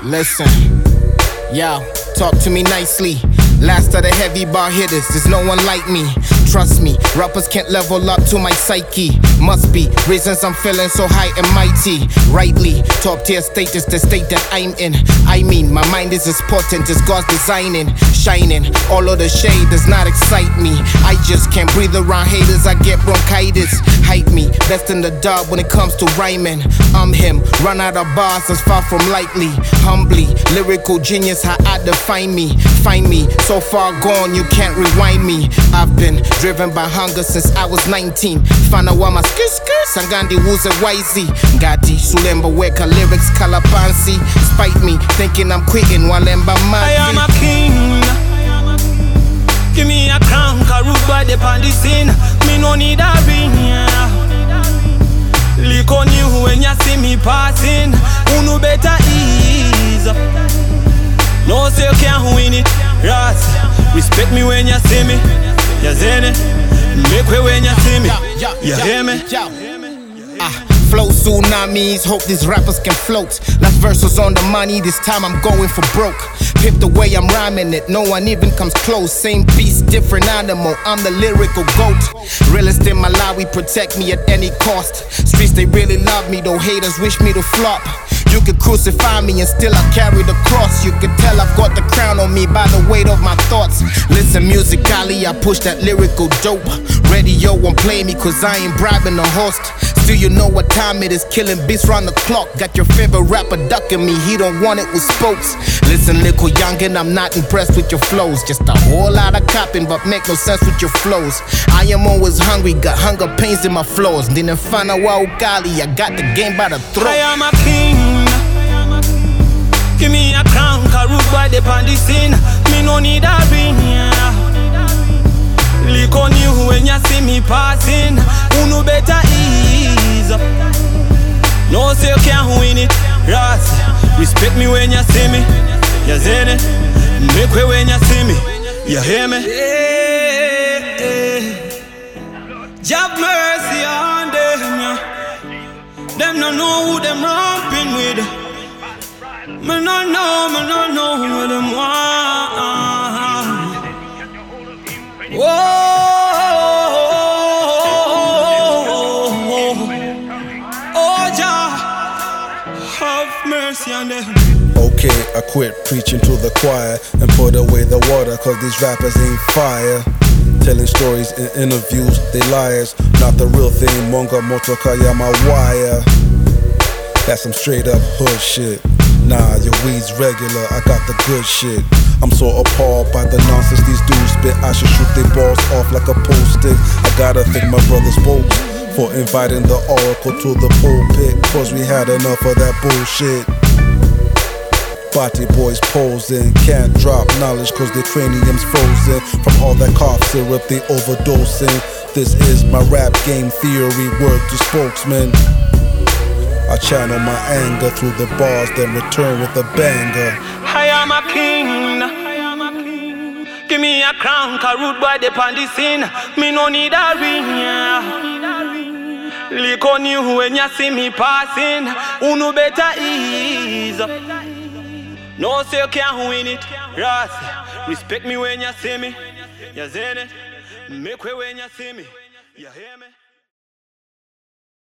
Listen, yo, talk to me nicely. Last of the heavy bar hitters, there's no one like me. Trust me, rappers can't level up to my psyche. Must be reasons I'm feeling so high and mighty. Rightly, top tier status, the state that I'm in. I mean, my mind is as potent as God's designing. Shining, all of the shade does not excite me. I just can't breathe around haters, I get bronchitis. Hype me, best in the dub when it comes to rhyming. I'm him, run out of bars, that's far from likely. Humbly, lyrical genius, how I define me. Find me, so far gone, you can't rewind me. I've been driven by hunger since I was 19. Fana wa maskiskas, Sangandi wuze waizi. Ngati, sulemba weka lyrics kalapansi. Spite me, thinking I'm quitting walemba mazi. I am a king. Give me a crown, rude by the scene. Me no need a ring. Lick on you when you see me passing. Unu better ease up. No say you can't win it. Ras, respect me when you see me. You see me? Make way when you see me. You hear me? Flow tsunamis, hope these rappers can float. Last verse was on the money, this time I'm going for broke. Pip the way I'm rhyming it, no one even comes close. Same beast, different animal, I'm the lyrical goat. Realest in Malawi, protect me at any cost. Streets, they really love me, though haters wish me to flop. You could crucify me and still I carry the cross. You could tell I've got the crown on me by the weight of my thoughts. Listen, musically, I push that lyrical dope. Radio won't play me cause I ain't bribing the host. Still you know what time it is, killing beats round the clock. Got your favorite rapper ducking me, he don't want it with spokes. Listen, little youngin', I'm not impressed with your flows. Just a whole lot of copying, but make no sense with your flows. I am always hungry, got hunger pains in my floors. Didn't find a wa ugali, I got the game by the throat. I am a king. Give me a crown, rude by the scene. Me no need a ring. Lick on you when you see me passing. Unu better ease up. No say you can't win it. Ras, respect me when you see me. You see me? Make way when you see me. You hear me? Have mercy on them, yeah. Them no know who them ramping with. Me no know who them want. Oh, Jah, have mercy on them. Okay, I quit preaching to the choir and put away the water cause these rappers ain't fire. Telling stories in interviews, they liars. Not the real thing, Monga Motoka Yama wire. That's some straight up hood shit. Nah, your weed's regular, I got the good shit. I'm so appalled by the nonsense these dudes spit. I should shoot their balls off like a pool stick. I gotta thank my brothers Wolves for inviting the oracle to the pulpit, cause we had enough of that bullshit. Body boys posing, can't drop knowledge cause their cranium's frozen. From all that cough syrup they overdosing. This is my rap game theory, word to spokesman. I channel my anger through the bars, then return with a banger. I am a king. Give me a crown, rude by the scene. Me no need a ring. Lick on you when you see me passing. Unu better ease up. No say you can't win it. Ras, respect me when you see me. You see me? Make way when you see me. You hear me?